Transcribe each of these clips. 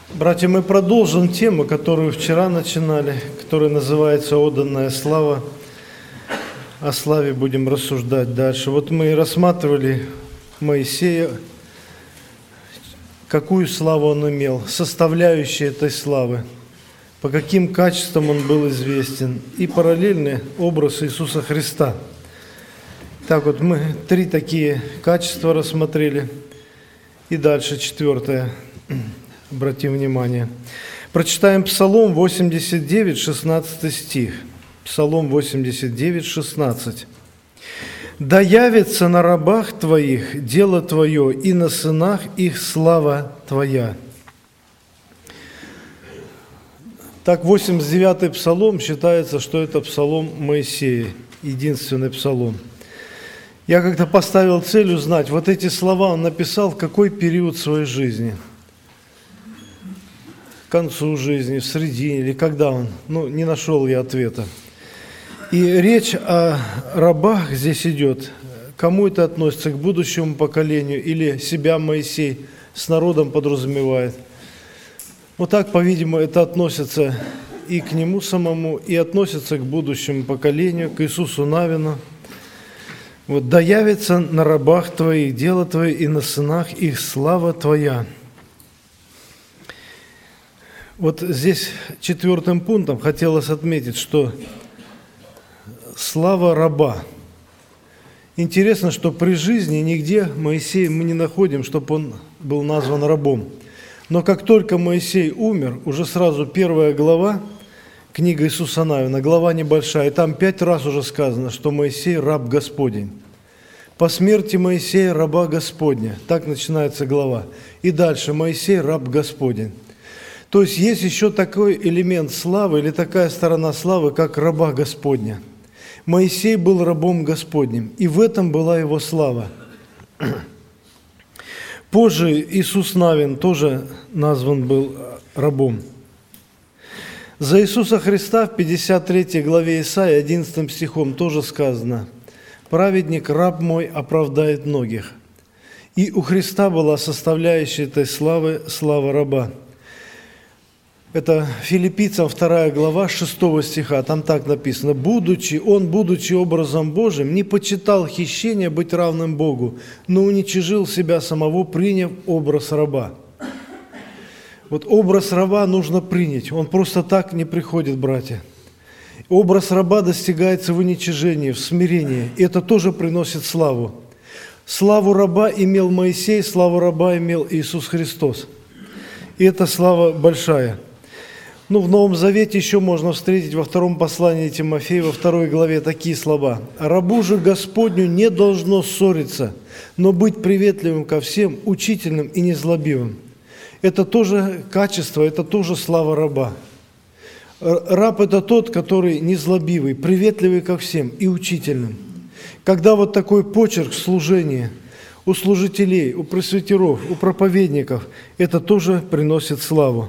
Братья, мы продолжим тему, которую вчера начинали, которая называется «Отданная слава». О славе будем рассуждать дальше. Вот мы рассматривали Моисея, какую славу он имел, составляющие этой славы, по каким качествам он был известен, и параллельный образ Иисуса Христа. Так вот, мы 3 такие качества рассмотрели, и дальше 4. Обратим внимание. Прочитаем Псалом 89, 16 стих. Псалом 89, 16. «Да явится на рабах Твоих дело Твое, и на сынах их слава Твоя». Так, 89-й псалом считается, что это псалом Моисея, единственный псалом. Я как-то поставил цель узнать, вот эти слова он написал в какой период своей жизни – к концу жизни, в середине, или когда он, не нашел я ответа. И речь о рабах здесь идет. Кому это относится, к будущему поколению, или себя Моисей с народом подразумевает. Вот так, по-видимому, это относится и к нему самому, и относится к будущему поколению, к Иисусу Навину. Вот, «Да явится на рабах Твоих дело Твое, и на сынах их слава Твоя». Вот здесь 4-м пунктом хотелось отметить, что слава раба. Интересно, что при жизни нигде Моисея мы не находим, чтобы он был назван рабом. Но как только Моисей умер, уже сразу 1 глава, книга Иисуса Навина, глава небольшая, и там 5 раз уже сказано, что Моисей раб Господень. По смерти Моисея раба Господня. Так начинается глава. И дальше Моисей раб Господень. То есть есть еще такой элемент славы или такая сторона славы, как раба Господня. Моисей был рабом Господним, и в этом была его слава. Позже Иисус Навин тоже назван был рабом. За Иисуса Христа в 53 главе Исаии 11 стихом тоже сказано: «Праведник, раб мой, оправдает многих». И у Христа была составляющая этой славы слава раба. Это Филиппийцам 2 глава 6 стиха, там так написано: будучи образом Божиим, не почитал хищения быть равным Богу, но уничижил себя самого, приняв образ раба». Вот образ раба нужно принять, он просто так не приходит, братья. Образ раба достигается в уничижении, в смирении, и это тоже приносит славу. Славу раба имел Моисей, славу раба имел Иисус Христос. И эта слава большая. В Новом Завете еще можно встретить во 2 послании Тимофея, во 2 главе такие слова: «Рабу же Господню не должно ссориться, но быть приветливым ко всем, учительным и незлобивым». Это тоже качество, это тоже слава раба. Раб – это тот, который незлобивый, приветливый ко всем и учительным. Когда вот такой почерк служения у служителей, у пресвитеров, у проповедников, это тоже приносит славу.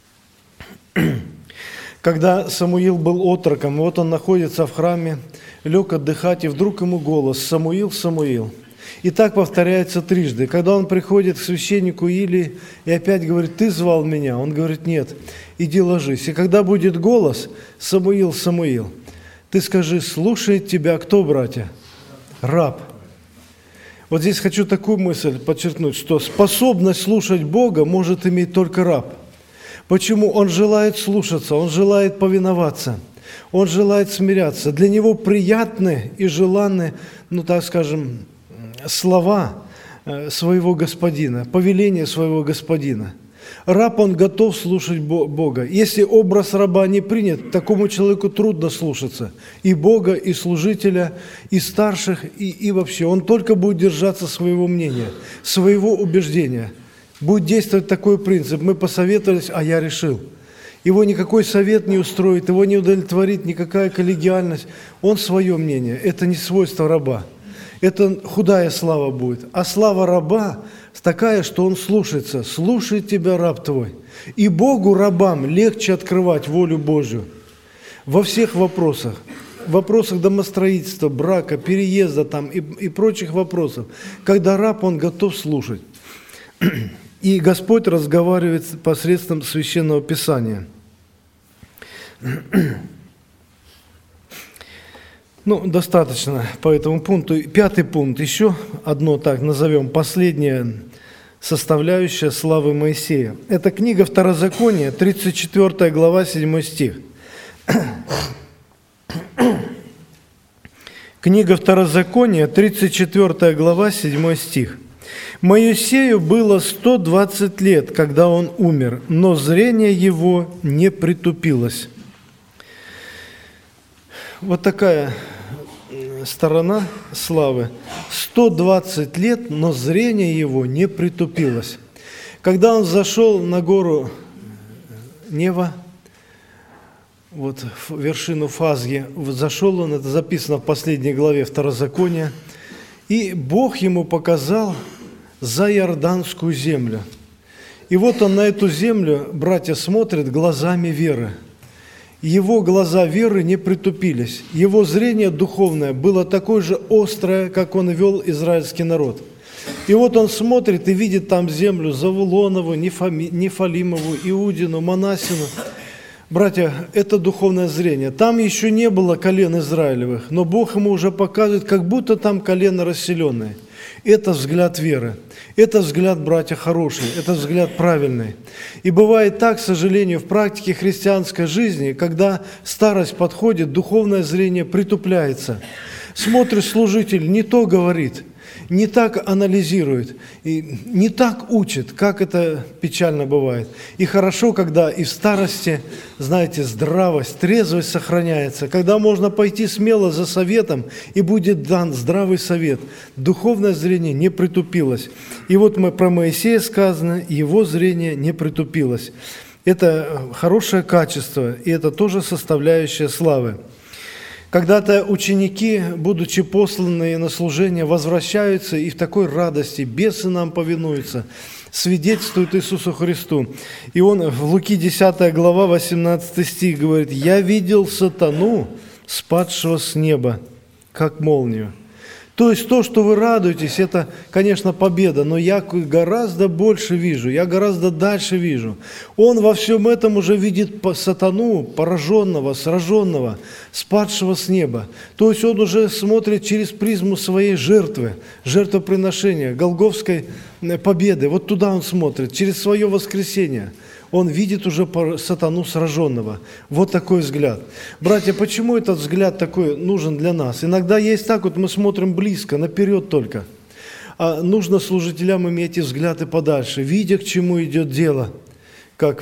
Когда Самуил был отроком, вот он находится в храме, лег отдыхать, и вдруг ему голос: «Самуил, Самуил». И так повторяется 3. Когда он приходит к священнику Илии и опять говорит: «Ты звал меня?» Он говорит: «Нет, иди ложись». И когда будет голос: «Самуил, Самуил», ты скажи: «Слушает тебя кто, братья?» Раб. Вот здесь хочу такую мысль подчеркнуть, что способность слушать Бога может иметь только раб. Почему? Он желает слушаться, он желает повиноваться, он желает смиряться. Для него приятны и желанны, слова своего господина, повеления своего господина. Раб, он готов слушать Бога. Если образ раба не принят, такому человеку трудно слушаться и Бога, и служителя, и старших, и вообще. Он только будет держаться своего мнения, своего убеждения. Будет действовать такой принцип: мы посоветовались, а я решил. Его никакой совет не устроит, его не удовлетворит никакая коллегиальность. Он свое мнение. Это не свойство раба. Это худая слава будет. А слава раба такая, что он слушается. «Слушает тебя раб твой». И Богу, рабам, легче открывать волю Божью во всех вопросах. В вопросах домостроительства, брака, переезда и прочих вопросов. Когда раб, он готов слушать. И Господь разговаривает посредством Священного Писания. Ну, достаточно по этому пункту. 5-й пункт, еще одно, так назовем, последняя составляющая славы Моисея. Это книга Второзакония, 34 глава, 7 стих. Книга Второзакония, 34 глава, 7 стих. «Моисею было 120 лет, когда он умер, но зрение его не притупилось». Вот такая сторона славы. 120 лет, но зрение его не притупилось. Когда он зашел на гору Нева, вот в вершину Фазги, зашел он, это записано в последней главе Второзакония, и Бог ему показал за Иорданскую землю. И вот он на эту землю, братья, смотрит глазами веры. Его глаза веры не притупились. Его зрение духовное было такое же острое, как он вел израильский народ. И вот он смотрит и видит там землю Завулонову, Нефалимову, Иудину, Манасину. Братья, это духовное зрение. Там еще не было колен Израилевых, но Бог ему уже показывает, как будто там колено расселенное. Это взгляд веры. Это взгляд, братья, хороший, это взгляд правильный. И бывает так, к сожалению, в практике христианской жизни, когда старость подходит, духовное зрение притупляется. Смотришь, служитель не то говорит, не так анализирует, и не так учит, как это печально бывает. И хорошо, когда и в старости, знаете, здравость, трезвость сохраняется, когда можно пойти смело за советом, и будет дан здравый совет. Духовное зрение не притупилось. И вот про Моисея сказано, его зрение не притупилось. Это хорошее качество, и это тоже составляющая славы. Когда-то ученики, будучи посланные на служение, возвращаются и в такой радости, бесы нам повинуются, свидетельствуют Иисусу Христу. И он в Луки 10 глава, 18 стих говорит: «Я видел сатану, спадшего с неба, как молнию». То есть то, что вы радуетесь, это, конечно, победа, но я гораздо больше вижу, я гораздо дальше вижу. Он во всем этом уже видит сатану, пораженного, сраженного, спадшего с неба. То есть он уже смотрит через призму своей жертвы, жертвоприношения, Голгофской победы. Вот туда он смотрит, через свое воскресение. Он видит уже сатану сраженного. Вот такой взгляд. Братья, почему этот взгляд такой нужен для нас? Иногда есть так, вот мы смотрим близко, наперед только. А нужно служителям иметь эти взгляды подальше, видя, к чему идет дело. Как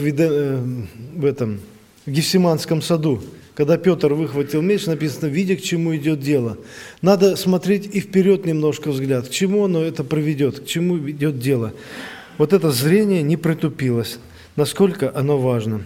в Гефсиманском саду. Когда Петр выхватил меч, написано: видя, к чему идет дело. Надо смотреть и вперед немножко взгляд. К чему оно это приведет, к чему идет дело. Вот это зрение не притупилось. Насколько оно важно.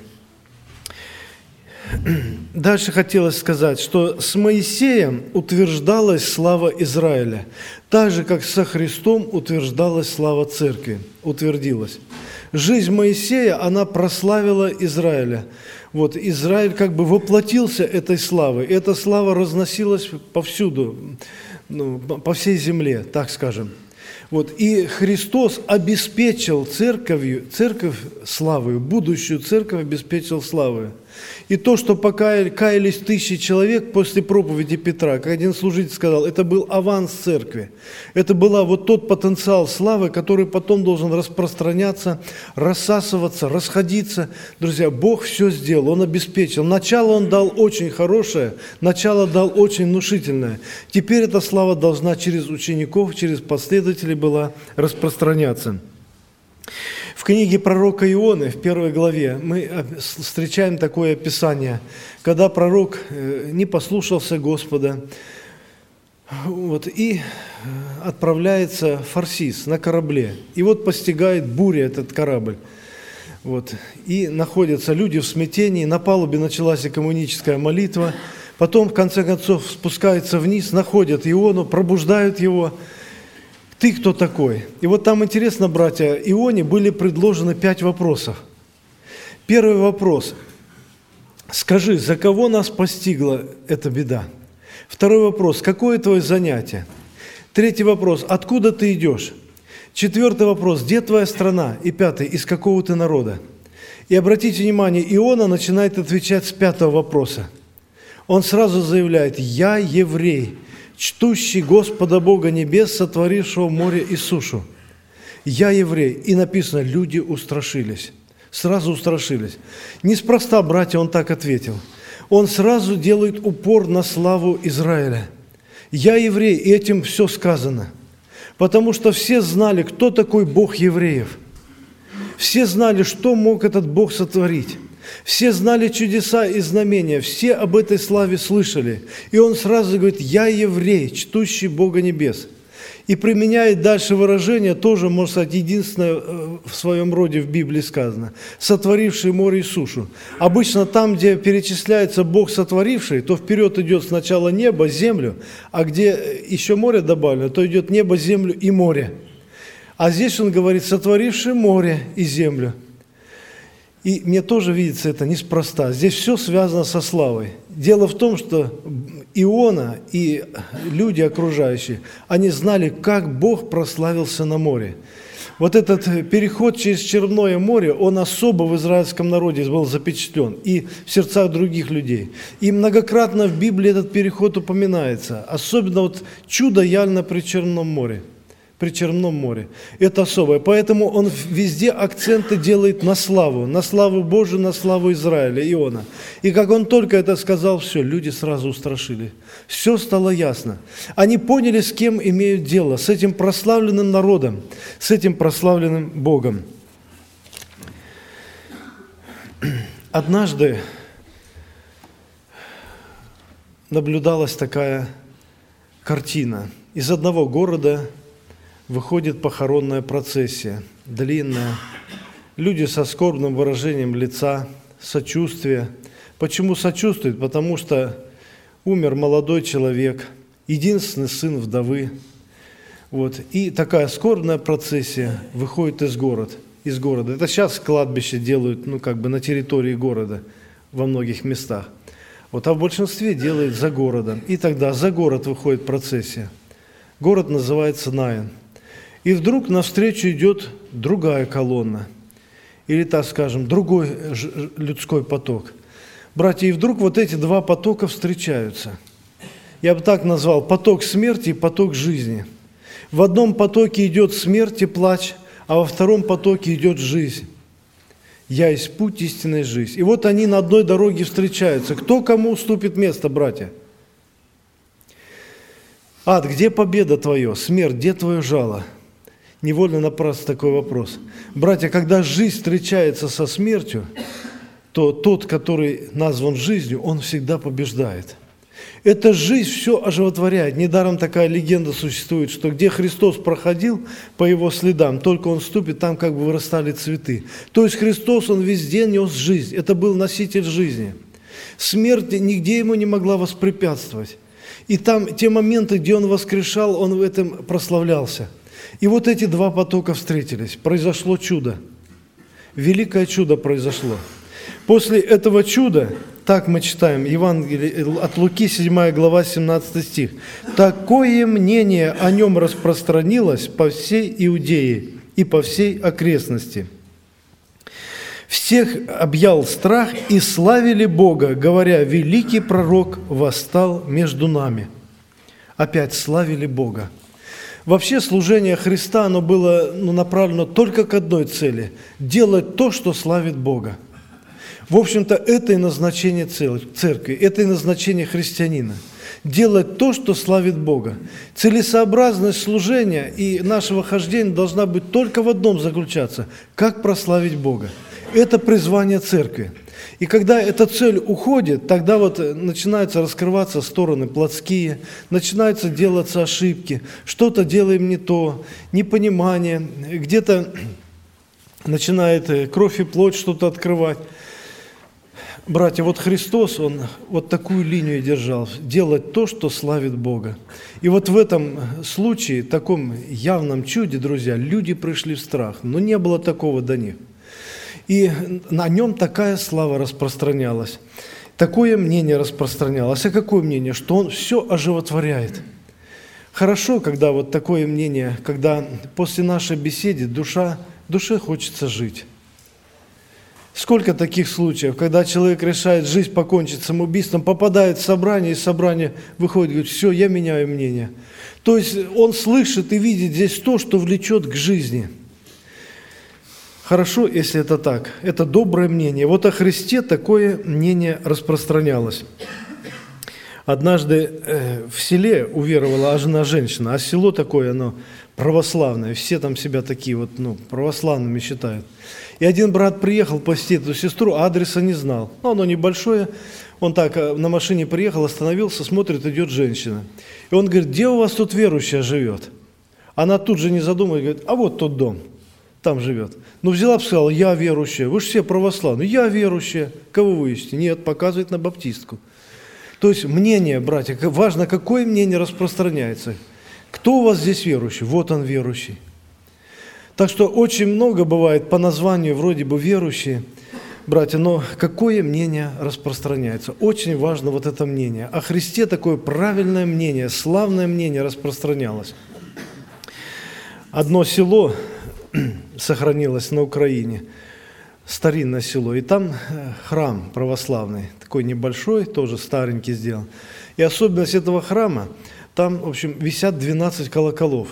Дальше хотелось сказать, что с Моисеем утверждалась слава Израиля, так же, как со Христом утверждалась слава Церкви, утвердилась. Жизнь Моисея, она прославила Израиля. Вот Израиль как бы воплотился этой славой. Эта слава разносилась повсюду, по всей земле, так скажем. Вот, и Христос обеспечил церковь славою, будущую церковь обеспечил славою. И то, что каялись 1000 человек после проповеди Петра, как один служитель сказал, это был аванс церкви. Это был вот тот потенциал славы, который потом должен распространяться, рассасываться, расходиться. Друзья, Бог все сделал, Он обеспечил. Начало Он дал очень хорошее, начало дал очень внушительное. Теперь эта слава должна через учеников, через последователей была распространяться. В книге пророка Ионы, в 1 главе, мы встречаем такое описание, когда пророк не послушался Господа и отправляется в Фарсис на корабле. И вот постигает буря этот корабль. И находятся люди в смятении, на палубе началась экуменическая молитва, потом, в конце концов, спускаются вниз, находят Иону, пробуждают его. Ты кто такой? И вот там интересно, братья, Ионе были предложены 5 вопросов. Первый вопрос. Скажи, за кого нас постигла эта беда? Второй вопрос. Какое твое занятие? Третий вопрос. Откуда ты идешь? 4 вопрос. Где твоя страна? И 5. Из какого ты народа? И обратите внимание, Иона начинает отвечать с 5 вопроса. Он сразу заявляет: «Я еврей, чтущий Господа Бога небес, сотворившего море и сушу». «Я еврей». И написано, люди устрашились. Сразу устрашились. Неспроста, братья, он так ответил. Он сразу делает упор на славу Израиля. «Я еврей», и этим все сказано. Потому что все знали, кто такой Бог евреев. Все знали, что мог этот Бог сотворить. Все знали чудеса и знамения, все об этой славе слышали. И он сразу говорит: «Я еврей, чтущий Бога небес». И применяет дальше выражение, тоже, можно сказать, единственное в своем роде в Библии сказано: «сотворивший море и сушу». Обычно там, где перечисляется Бог сотворивший, то вперед идет сначала небо, землю, а где еще море добавлено, то идет небо, землю и море. А здесь он говорит: «сотворивший море и землю». И мне тоже видится это неспроста. Здесь все связано со славой. Дело в том, что Иона и люди окружающие, они знали, как Бог прославился на море. Вот этот переход через Черное море, он особо в израильском народе был запечатлен и в сердцах других людей. И многократно в Библии этот переход упоминается. Особенно вот чудо явно при Черном море. При Черном море. Это особое. Поэтому он везде акценты делает на славу Божию, на славу Израиля, Иона. И как он только это сказал, все, люди сразу устрашили. Все стало ясно. Они поняли, с кем имеют дело, с этим прославленным народом, с этим прославленным Богом. Однажды наблюдалась такая картина. Из одного города выходит похоронная процессия, длинная. Люди со скорбным выражением лица, сочувствие. Почему сочувствуют? Потому что умер молодой человек, единственный сын вдовы. Вот. И такая скорбная процессия выходит из города. Это сейчас кладбище делают, на территории города во многих местах. Вот, а в большинстве делают за городом. И тогда за город выходит процессия. Город называется Наин. И вдруг навстречу идет другая колонна, или, так скажем, другой людской поток. Братья, и вдруг вот эти два потока встречаются. Я бы так назвал: поток смерти и поток жизни. В одном потоке идет смерть и плач, а во втором потоке идет жизнь. «Я есть путь, истинная жизнь». И вот они на одной дороге встречаются. Кто кому уступит место, братья? Ад, где победа твоя? Смерть, где твое жало? Невольно напрасно такой вопрос. Братья, когда жизнь встречается со смертью, то тот, который назван жизнью, он всегда побеждает. Эта жизнь все оживотворяет. Недаром такая легенда существует, что где Христос проходил по его следам, только он ступит, там как бы вырастали цветы. То есть Христос, он везде нес жизнь. Это был носитель жизни. Смерть нигде ему не могла воспрепятствовать. И там те моменты, где он воскрешал, он в этом прославлялся. И вот эти два потока встретились. Произошло чудо. Великое чудо произошло. После этого чуда, так мы читаем, Евангелие от Луки, 7 глава, 17 стих. «Такое мнение о нем распространилось по всей Иудее и по всей окрестности. Всех объял страх и славили Бога, говоря: великий пророк восстал между нами». Опять славили Бога. Вообще служение Христа, оно было направлено только к одной цели – делать то, что славит Бога. В общем-то, это и назначение церкви, это и назначение христианина – делать то, что славит Бога. Целесообразность служения и нашего хождения должна быть только в одном заключаться – как прославить Бога. Это призвание церкви. И когда эта цель уходит, тогда вот начинаются раскрываться стороны плотские, начинаются делаться ошибки, что-то делаем не то, непонимание, где-то начинает кровь и плоть что-то открывать. Братья, вот Христос, Он вот такую линию держал, делать то, что славит Бога. И вот в этом случае, таком явном чуде, друзья, люди пришли в страх, но не было такого до них. И на нем такая слава распространялась, такое мнение распространялось. А какое мнение? Что он все оживотворяет. Хорошо, когда вот такое мнение, когда после нашей беседы душе хочется жить. Сколько таких случаев, когда человек решает жизнь покончить самоубийством, попадает в собрание, из собрания выходит и говорит: все, я меняю мнение. То есть он слышит и видит здесь то, что влечет к жизни. Хорошо, если это так. Это доброе мнение. Вот о Христе такое мнение распространялось. Однажды в селе уверовала одна женщина, а село такое, оно православное, все там себя такие вот, православными считают. И один брат приехал посетить эту сестру, а адреса не знал. Оно небольшое, он так на машине приехал, остановился, смотрит, идет женщина. И он говорит: где у вас тут верующая живет? Она тут же не задумываясь говорит: а вот тот дом, там живет. Взяла бы, сказала: я верующая, вы же все православные, я верующая. Кого вы ищете? Нет, показывает на баптистку. То есть мнение, братья, важно, какое мнение распространяется. Кто у вас здесь верующий? Вот он верующий. Так что очень много бывает по названию вроде бы верующие, братья, но какое мнение распространяется? Очень важно вот это мнение. О Христе такое правильное мнение, славное мнение распространялось. Одно село сохранилось на Украине, старинное село, и там храм православный, такой небольшой, тоже старенький сделан. И особенность этого храма, там, в общем, висят 12 колоколов.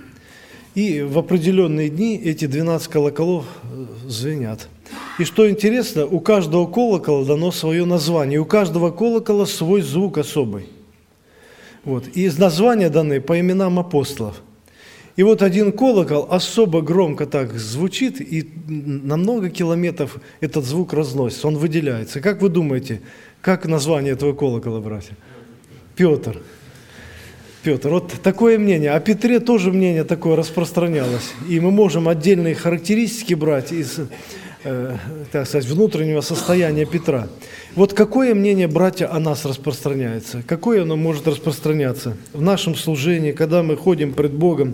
И в определенные дни эти 12 колоколов звенят. И что интересно, у каждого колокола дано свое название, у каждого колокола свой звук особый. Вот. И названия даны по именам апостолов. И вот один колокол особо громко так звучит, и на много километров этот звук разносится, он выделяется. Как вы думаете, как название этого колокола, братья? Петр. Петр. Вот такое мнение. О Петре тоже мнение такое распространялось. И мы можем отдельные характеристики брать из, так сказать, внутреннего состояния Петра. Вот какое мнение, братья, о нас распространяется? Какое оно может распространяться в нашем служении, когда мы ходим пред Богом?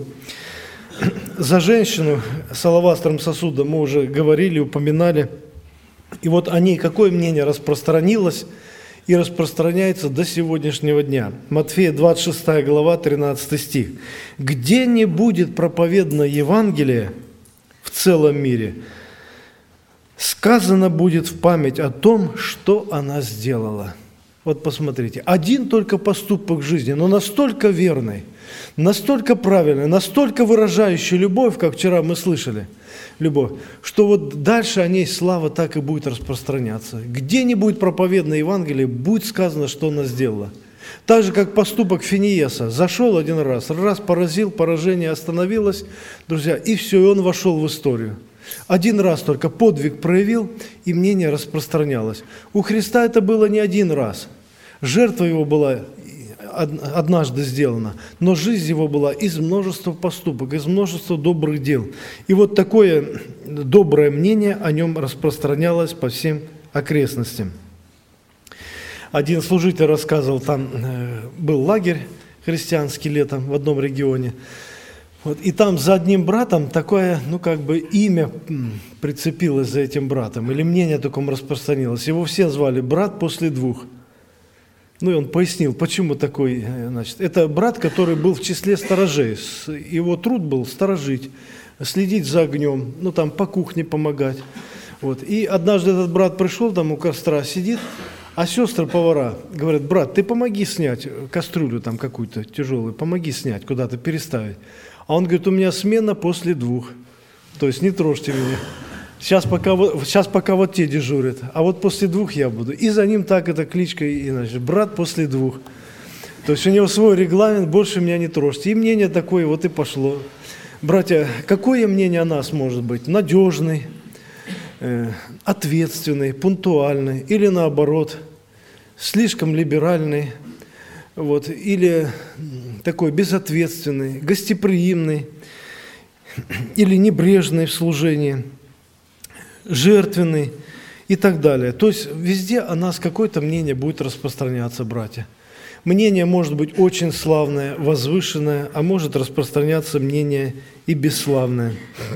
За женщину с алавастровым сосудом мы уже говорили, упоминали. И вот о ней какое мнение распространилось и распространяется до сегодняшнего дня. Матфея 26 глава, 13 стих. «Где не будет проповедано Евангелие в целом мире, сказано будет в память о том, что она сделала». Вот посмотрите, один только поступок жизни, но настолько верный, настолько правильный, настолько выражающий любовь, как вчера мы слышали, любовь, что вот дальше о ней слава так и будет распространяться. Где не будет проповедано Евангелие, будет сказано, что она сделала. Так же, как поступок Финиеса. Зашел один раз поразил, поражение остановилось, друзья, и все, и он вошел в историю. Один раз только подвиг проявил, и мнение распространялось. У Христа это было не один раз. Жертва его была однажды сделана, но жизнь его была из множества поступок, из множества добрых дел. И вот такое доброе мнение о нем распространялось по всем окрестностям. Один служитель рассказывал, там был лагерь христианский летом в одном регионе. Вот, и там за одним братом такое, имя прицепилось за этим братом, или мнение о таком распространилось. Его все звали брат после двух. И он пояснил, почему такой, это брат, который был в числе сторожей. Его труд был сторожить, следить за огнем, по кухне помогать. Вот. И однажды этот брат пришел, там у костра сидит, а сестры-повара говорят: брат, ты помоги снять кастрюлю там какую-то тяжелую, помоги снять, куда-то переставить. А он говорит: у меня смена после 2. То есть не трожьте меня. Сейчас пока вот те дежурят, а вот после 2 я буду. И за ним так эта кличка, брат после 2. То есть у него свой регламент, больше меня не трожьте. И мнение такое вот и пошло. Братья, какое мнение о нас может быть? Надежный, ответственный, пунктуальный, или наоборот, слишком либеральный, или такой безответственный, гостеприимный, или небрежный в служении, жертвенный и так далее. То есть везде о нас какое-то мнение будет распространяться, братья. Мнение может быть очень славное, возвышенное, а может распространяться мнение и бесславное.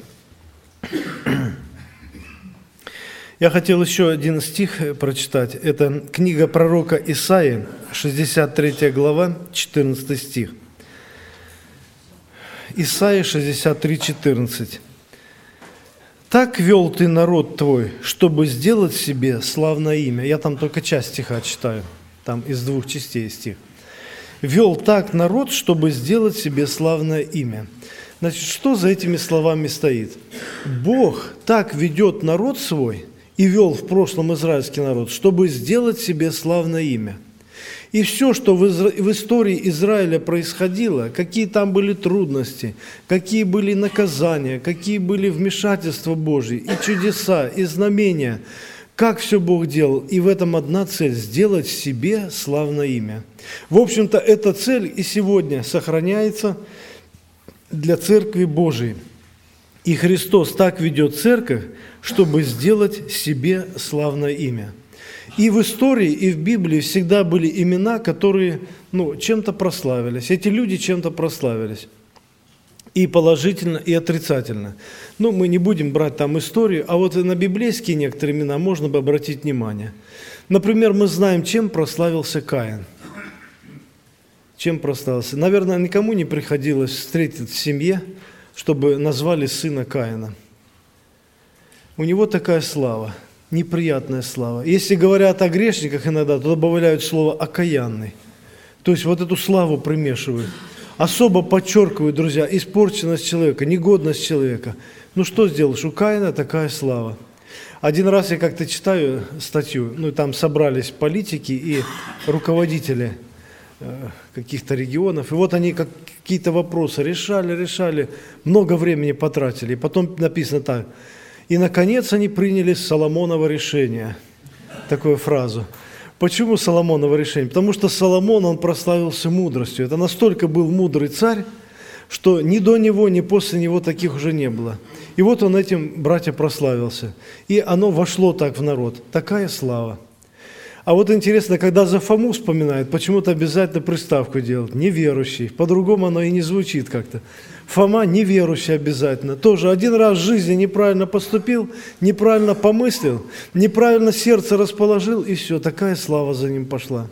Я хотел еще один стих прочитать. Это книга пророка Исаии, 63 глава, 14 стих. Исайя 63:14. «Так вел ты народ твой, чтобы сделать себе славное имя». Я там только часть стиха читаю, там из 2 частей стих. «Вел так народ, чтобы сделать себе славное имя». Значит, что за этими словами стоит? Бог так ведет народ свой и вел в прошлом израильский народ, чтобы сделать себе славное имя. И все, что в истории Израиля происходило, какие там были трудности, какие были наказания, какие были вмешательства Божьи, и чудеса, и знамения, как все Бог делал. И в этом одна цель – сделать себе славное имя. В общем-то, эта цель и сегодня сохраняется для Церкви Божией. И Христос так ведет Церковь, чтобы сделать себе славное имя. И в истории, и в Библии всегда были имена, которые чем-то прославились. Эти люди чем-то прославились. И положительно, и отрицательно. Мы не будем брать там историю, а вот на библейские некоторые имена можно бы обратить внимание. Например, мы знаем, чем прославился Каин. Чем прославился? Наверное, никому не приходилось встретить в семье, чтобы назвали сына Каина. У него такая слава. Неприятная слава. Если говорят о грешниках иногда, то добавляют слово «окаянный». То есть вот эту славу примешивают. Особо подчеркивают, друзья, испорченность человека, негодность человека. Что сделаешь? У Каина такая слава. Один раз я как-то читаю статью, там собрались политики и руководители каких-то регионов, и вот они какие-то вопросы решали, много времени потратили. И потом написано так: «И, наконец, они приняли Соломоново решение». Такую фразу. Почему Соломоново решение? Потому что Соломон, он прославился мудростью. Это настолько был мудрый царь, что ни до него, ни после него таких уже не было. И вот он этим, братья, прославился. И оно вошло так в народ. Такая слава. А вот интересно, когда за Фому вспоминают, почему-то обязательно приставку делают. Неверующий. По-другому оно и не звучит как-то. Фома неверующий обязательно. Тоже один раз в жизни неправильно поступил, неправильно помыслил, неправильно сердце расположил, и все, такая слава за ним пошла.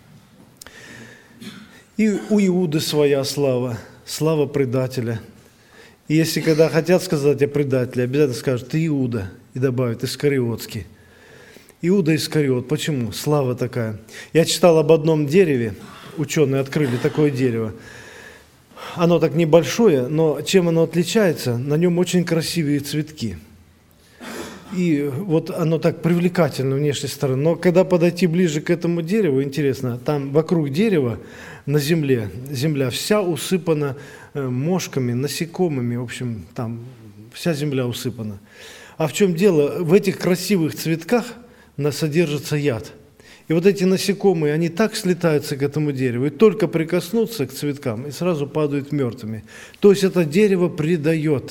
И у Иуды своя слава, слава предателя. И если когда хотят сказать о предателе, обязательно скажут: «Ты Иуда», и добавят: «Искариотский». Иуда Искариот. Почему? Слава такая. Я читал об одном дереве, ученые открыли такое дерево. Оно так небольшое, но чем оно отличается? На нем очень красивые цветки. И вот оно так привлекательно внешней стороны. Но когда подойти ближе к этому дереву, интересно, там вокруг дерева на земле, земля вся усыпана мошками, насекомыми, в общем, там вся земля усыпана. А в чем дело? В этих красивых цветках содержится яд. И вот эти насекомые, они так слетаются к этому дереву, и только прикоснутся к цветкам, и сразу падают мертвыми. То есть это дерево предает.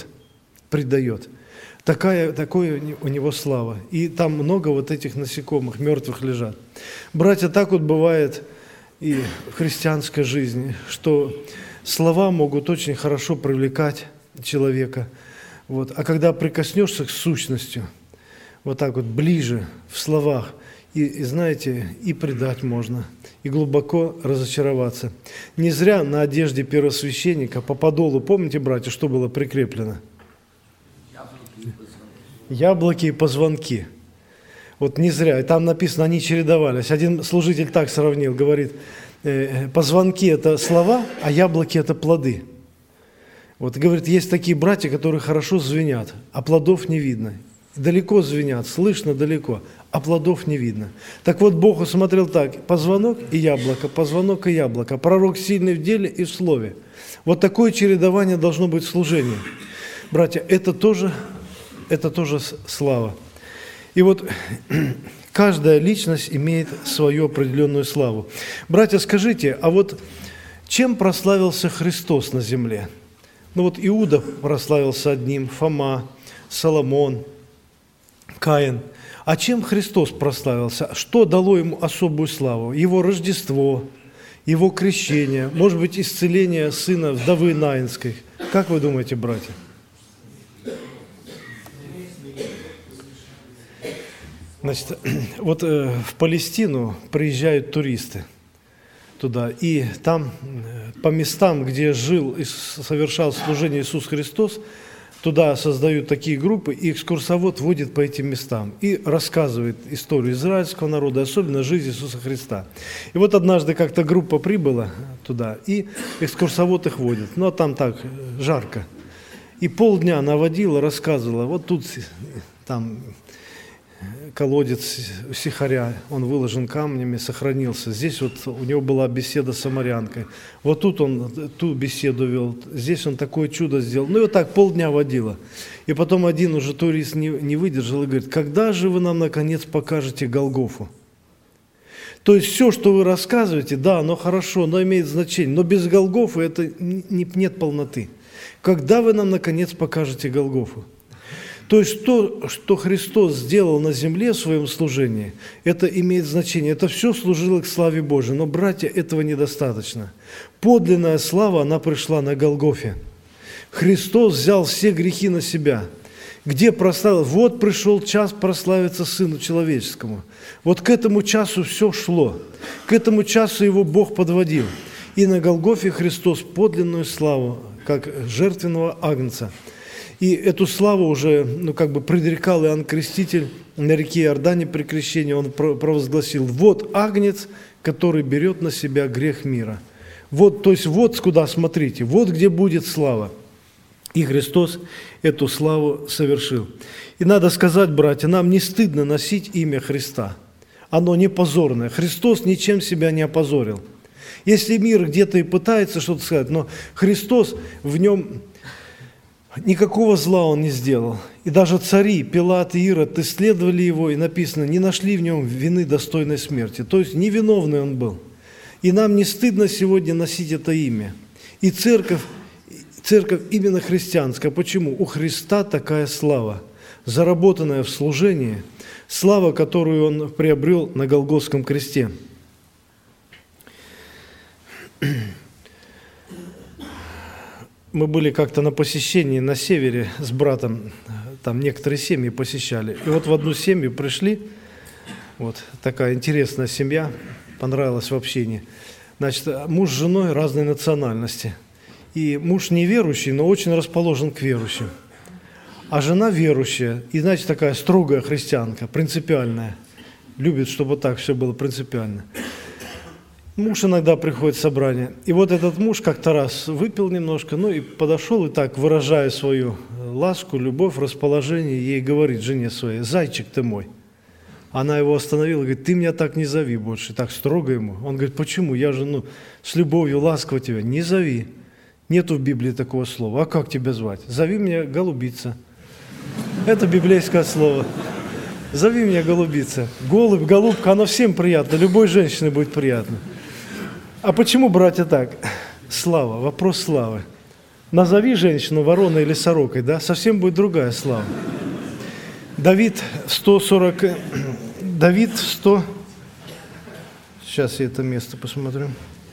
Такое у него слава. И там много вот этих насекомых, мертвых лежат. Братья, так вот бывает и в христианской жизни, что слова могут очень хорошо привлекать человека. А когда прикоснешься к сущности, вот так вот ближе в словах, и знаете, и предать можно, и глубоко разочароваться. Не зря на одежде первосвященника по подолу, помните, братья, что было прикреплено? Яблоки и позвонки. Вот не зря. И там написано, они чередовались. Один служитель так сравнил, говорит: позвонки – это слова, а яблоки – это плоды. Говорит, есть такие братья, которые хорошо звенят, а плодов не видно. Далеко звенят, слышно далеко, а плодов не видно. Так вот, Бог усмотрел так: позвонок и яблоко, позвонок и яблоко. Пророк сильный в деле и в слове. Вот такое чередование должно быть в служении. Братья, это тоже слава. И вот каждая личность имеет свою определенную славу. Братья, скажите, а вот чем прославился Христос на земле? Иуда прославился одним, Фома, Соломон, Каин. А чем Христос прославился? Что дало ему особую славу? Его Рождество, его крещение, может быть, исцеление сына вдовы Наинской. Как вы думаете, братья? Значит, в Палестину приезжают туристы. туда. И там по местам, где жил и совершал служение Иисус Христос, туда создают такие группы, и экскурсовод водит по этим местам и рассказывает историю израильского народа, особенно жизнь Иисуса Христа. И вот однажды как-то группа прибыла туда, и экскурсовод их водит. Ну, а там так, жарко. И полдня она водила, рассказывала, вот тут там колодец Сихаря, он выложен камнями, сохранился. Здесь вот у него была беседа с самарянкой. Вот тут он ту беседу вел, здесь он такое чудо сделал. Ну и вот так полдня водила. И потом один уже турист не выдержал и говорит: когда же вы нам наконец покажете Голгофу? То есть все, что вы рассказываете, да, оно хорошо, оно имеет значение, но без Голгофы это нет полноты. Когда вы нам наконец покажете Голгофу? То есть то, что Христос сделал на земле в своем служении, это имеет значение. Это все служило к славе Божией. Но, братья, этого недостаточно. Подлинная слава, она пришла на Голгофе. Христос взял все грехи на себя. Где прославил? Вот пришел час прославиться Сыну Человеческому. Вот к этому часу все шло. К этому часу его Бог подводил. И на Голгофе Христос подлинную славу, как жертвенного агнца. И эту славу уже, предрекал Иоанн Креститель на реке Иордане при крещении. Он провозгласил: вот агнец, который берет на себя грех мира. Вот, то есть вот куда смотрите, вот где будет слава. И Христос эту славу совершил. И надо сказать, братья, нам не стыдно носить имя Христа. Оно не позорное. Христос ничем себя не опозорил. Если мир где-то и пытается что-то сказать, но Христос, в нем никакого зла он не сделал. И даже цари, Пилат и Ирод, исследовали его, и написано, не нашли в нем вины достойной смерти. То есть невиновный он был. И нам не стыдно сегодня носить это имя. И церковь именно христианская. Почему? У Христа такая слава, заработанная в служении, слава, которую он приобрел на Голгофском кресте. Мы были как-то на посещении на севере с братом, там некоторые семьи посещали. И вот в одну семью пришли, вот такая интересная семья, понравилась в общении. Значит, муж с женой разной национальности. И муж неверующий, но очень расположен к верующим. А жена верующая, и, значит, такая строгая христианка, принципиальная. Любит, чтобы так все было принципиально. Муж иногда приходит в собрание. И вот этот муж как-то раз выпил немножко, и подошел и так, выражая свою ласку, любовь, расположение, ей говорит, жене своей: «Зайчик ты мой». Она его остановила и говорит: «Ты меня так не зови больше», так строго ему. Он говорит: «Почему? Я же с любовью ласково тебя». «Не зови». Нету в Библии такого слова. А как тебя звать? «Зови меня голубица». Это библейское слово. «Зови меня голубица». Голубь, голубка, оно всем приятно, любой женщине будет приятно. А почему, братья, так? Слава, вопрос славы. Назови женщину вороной или сорокой, да, совсем будет другая слава. Давид 100, сейчас я это место посмотрю.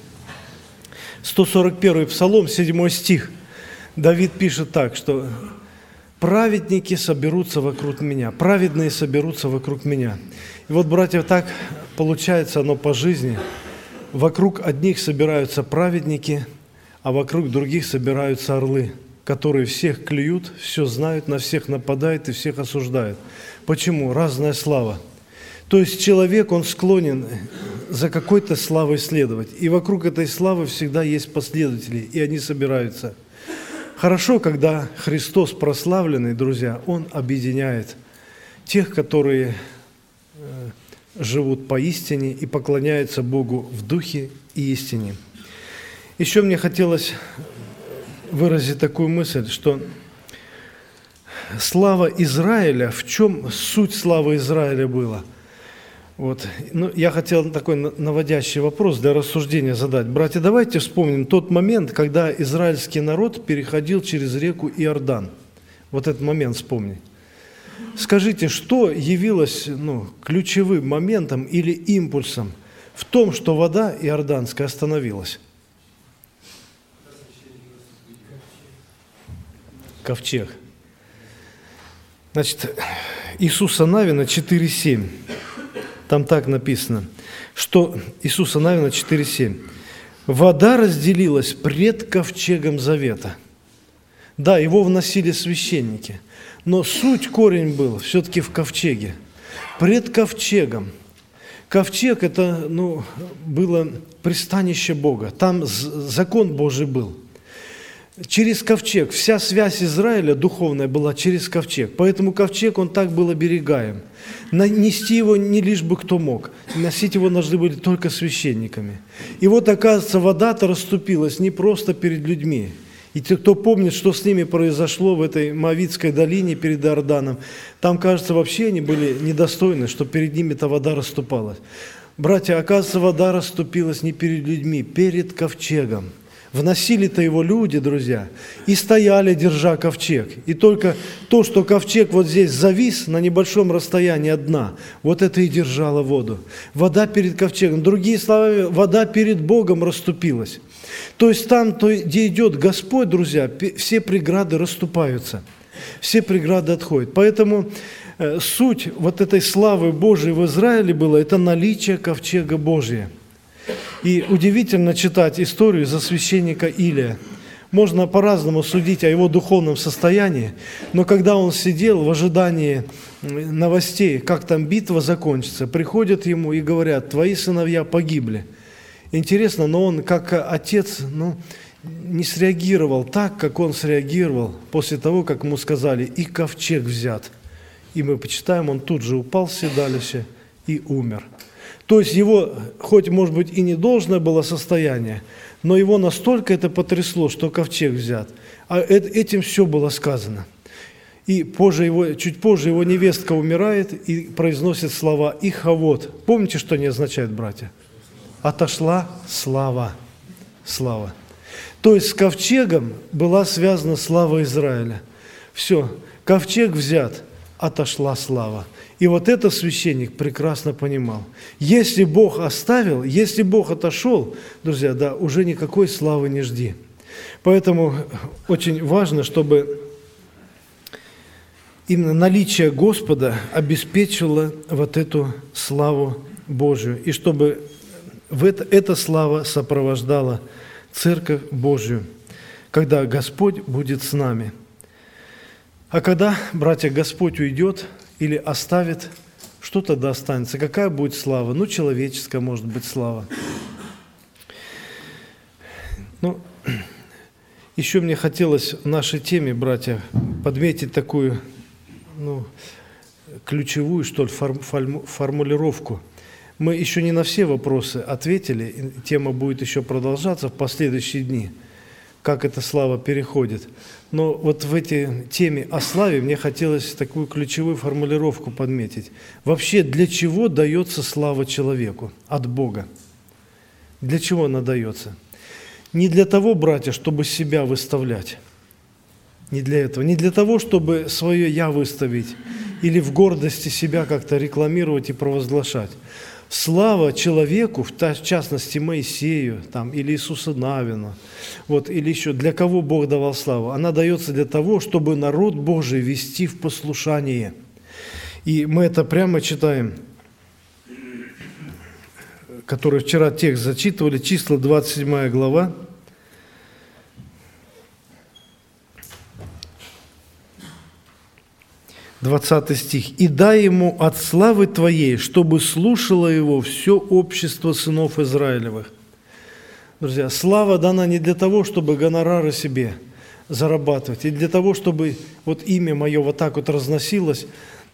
141 Псалом, 7 стих. Давид пишет так, что праведники соберутся вокруг меня, праведные соберутся вокруг меня. И вот, братья, так получается оно по жизни. Вокруг одних собираются праведники, а вокруг других собираются орлы, которые всех клюют, все знают, на всех нападают и всех осуждают. Почему? Разная слава. То есть человек, он склонен за какой-то славой следовать. И вокруг этой славы всегда есть последователи, и они собираются. Хорошо, когда Христос прославленный, друзья, Он объединяет тех, которые живут поистине и поклоняются Богу в духе и истине. Еще мне хотелось выразить такую мысль, что слава Израиля, в чем суть славы Израиля была? Вот. Я хотел такой наводящий вопрос для рассуждения задать. Братья, давайте вспомним тот момент, когда израильский народ переходил через реку Иордан. Вот этот момент вспомни. Скажите, что явилось ключевым моментом или импульсом в том, что вода иорданская остановилась? Ковчег. Значит, Иисуса Навина 4:7. Там так написано, что Иисуса Навина 4:7. Вода разделилась пред ковчегом завета. Да, его вносили священники, но суть, корень был все-таки в ковчеге. Пред ковчегом. Ковчег – это было пристанище Бога. Там закон Божий был. Через ковчег. Вся связь Израиля духовная была через ковчег. Поэтому ковчег, он так был оберегаем. Нести его не лишь бы кто мог. Носить его должны были только священниками. И вот, оказывается, вода-то расступилась не просто перед людьми. И те, кто помнит, что с ними произошло в этой Моавитской долине перед Иорданом, там, кажется, вообще они были недостойны, что перед ними эта вода расступалась. Братья, оказывается, вода расступилась не перед людьми, перед ковчегом. Вносили-то его люди, друзья, и стояли, держа ковчег. И только то, что ковчег вот здесь завис на небольшом расстоянии от дна, вот это и держало воду. Вода перед ковчегом. Другие слова, вода перед Богом расступилась. То есть там, где идет Господь, друзья, все преграды расступаются, все преграды отходят. Поэтому суть вот этой славы Божией в Израиле была, это наличие ковчега Божия. И удивительно читать историю за священника Илия. Можно по-разному судить о его духовном состоянии, но когда он сидел в ожидании новостей, как там битва закончится, приходят ему и говорят: твои сыновья погибли. Интересно, но он, как отец, не среагировал так, как он среагировал после того, как ему сказали: и ковчег взят. И мы почитаем, он тут же упал в седалище и умер. То есть его, хоть, может быть, и не должное было состояние, но его настолько это потрясло, что ковчег взят. А этим все было сказано. И чуть позже его невестка умирает и произносит слова «Ихавод». Помните, что они означают, братья? Отошла слава. Слава. То есть с ковчегом была связана слава Израиля. Все, ковчег взят, отошла слава. И вот это священник прекрасно понимал. Если Бог оставил, если Бог отошел, друзья, да, уже никакой славы не жди. Поэтому очень важно, чтобы именно наличие Господа обеспечило вот эту славу Божию, и чтобы эта слава сопровождала Церковь Божию, когда Господь будет с нами. А когда, братья, Господь уйдет или оставит, что тогда останется? Какая будет слава? Человеческая, может быть, слава. Еще мне хотелось в нашей теме, братья, подметить такую, ключевую, что ли, формулировку. Мы еще не на все вопросы ответили, тема будет еще продолжаться в последующие дни, как эта слава переходит. Но вот в этой теме о славе мне хотелось такую ключевую формулировку подметить. Вообще, для чего дается слава человеку от Бога? Для чего она дается? Не для того, братья, чтобы себя выставлять. Не для этого. Не для того, чтобы свое «я» выставить или в гордости себя как-то рекламировать и провозглашать. Слава человеку, в частности Моисею или Иисусу Навину, или еще для кого Бог давал славу, она дается для того, чтобы народ Божий вести в послушание. И мы это прямо читаем, который вчера текст зачитывали, числа 27 глава. 20 стих. «И дай ему от славы Твоей, чтобы слушало его все общество сынов Израилевых». Друзья, слава дана не для того, чтобы гонорары себе зарабатывать, и для того, чтобы имя мое вот так разносилось,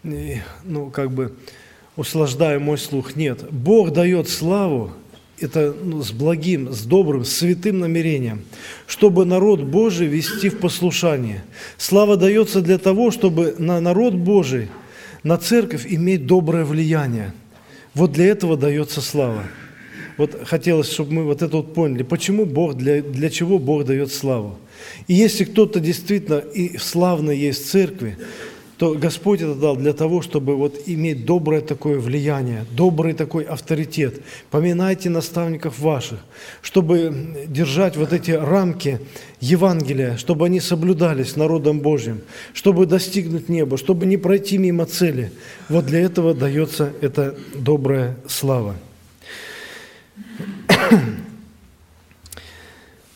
услаждая мой слух. Нет, Бог дает славу, это с благим, с добрым, с святым намерением, чтобы народ Божий вести в послушание. Слава дается для того, чтобы на народ Божий, на церковь иметь доброе влияние. Вот для этого дается слава. Хотелось, чтобы мы это поняли, почему Бог, для чего Бог дает славу. И если кто-то действительно и славный есть в церкви, то Господь это дал для того, чтобы иметь доброе такое влияние, добрый такой авторитет. Поминайте наставников ваших, чтобы держать эти рамки Евангелия, чтобы они соблюдались народом Божьим, чтобы достигнуть неба, чтобы не пройти мимо цели. Для этого дается эта добрая слава.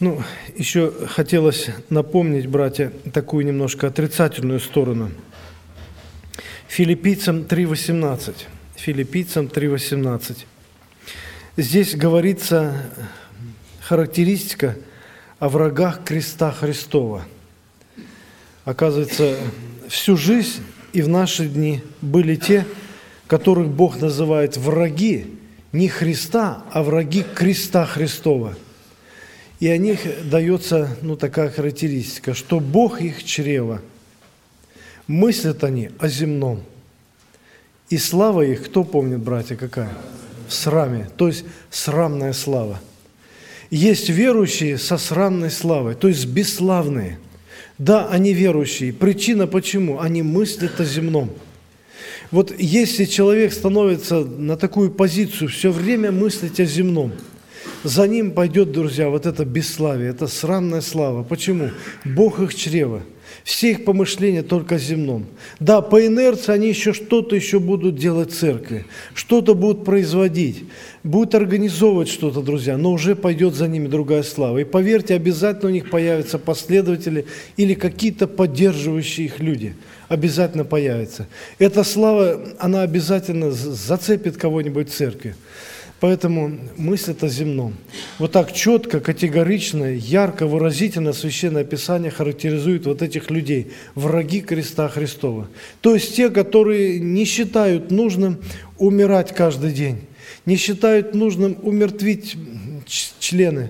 Ну, еще хотелось напомнить, братья, такую немножко отрицательную сторону. Филиппийцам 3:18. Филиппийцам 3:18. Здесь говорится характеристика о врагах креста Христова. Оказывается, всю жизнь и в наши дни были те, которых Бог называет враги не Христа, а враги креста Христова. И о них дается такая характеристика, что Бог их чрево. Мыслят они о земном. И слава их, кто помнит, братья, какая? В сраме, то есть срамная слава. Есть верующие со срамной славой, то есть бесславные. Да, они верующие. Причина почему? Они мыслят о земном. Вот если человек становится на такую позицию, все время мыслить о земном, за ним пойдет, друзья, вот это бесславие, это срамная слава. Почему? Бог их чрево. Все их помышления только о земном. Да, по инерции они что-то будут делать в церкви, что-то будут производить, будут организовывать что-то, друзья, но уже пойдет за ними другая слава. И поверьте, обязательно у них появятся последователи или какие-то поддерживающие их люди. Обязательно появится. Эта слава, она обязательно зацепит кого-нибудь в церкви. Поэтому мысль о земном. Вот так четко, категорично, ярко, выразительно Священное Писание характеризует вот этих людей, враги креста Христова. То есть те, которые не считают нужным умирать каждый день, не считают нужным умертвить члены,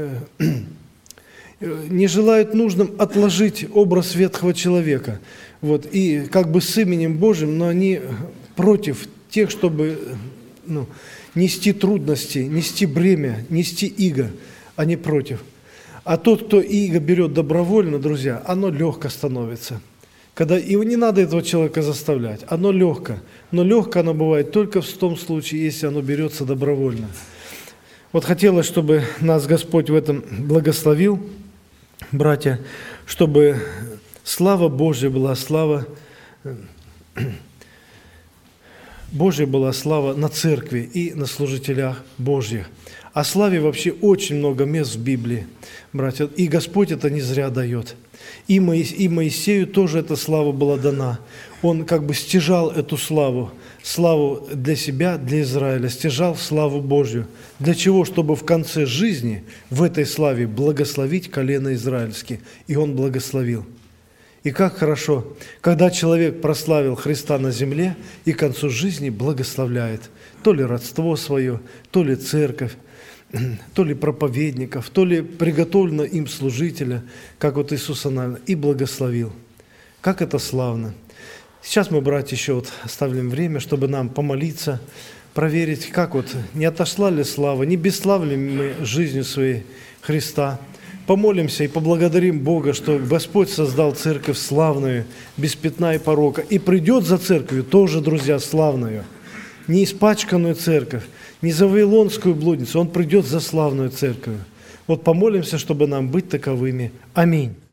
не желают нужным отложить образ ветхого человека. Вот, и как бы с именем Божьим, но они против тех, чтобы нести трудности, нести бремя, нести иго, а не против. А тот, кто иго берет добровольно, друзья, оно легко становится. Когда его не надо этого человека заставлять, оно легко. Но легко оно бывает только в том случае, если оно берется добровольно. Вот хотелось, чтобы нас Господь в этом благословил, братья, чтобы слава Божья была, слава Божья была слава на церкви и на служителях Божьих. О славе вообще очень много мест в Библии, братья. И Господь это не зря дает. И Моисею тоже эта слава была дана. Он как бы стяжал эту славу для себя, для Израиля, стяжал славу Божью. Для чего? Чтобы в конце жизни в этой славе благословить колено израильские. И он благословил. И как хорошо, когда человек прославил Христа на земле и к концу жизни благословляет то ли родство свое, то ли церковь, то ли проповедников, то ли приготовлено им служителя, как вот Иисуса Навина, и благословил. Как это славно! Сейчас мы, братья, еще оставим время, чтобы нам помолиться, проверить, как не отошла ли слава, не бесславим ли мы жизнью своей Христа. Помолимся и поблагодарим Бога, что Господь создал церковь славную, без пятна и порока. И придет за церковью тоже, друзья, славную. Не испачканную церковь, не за вавилонскую блудницу. Он придет за славную церковь. Вот помолимся, чтобы нам быть таковыми. Аминь.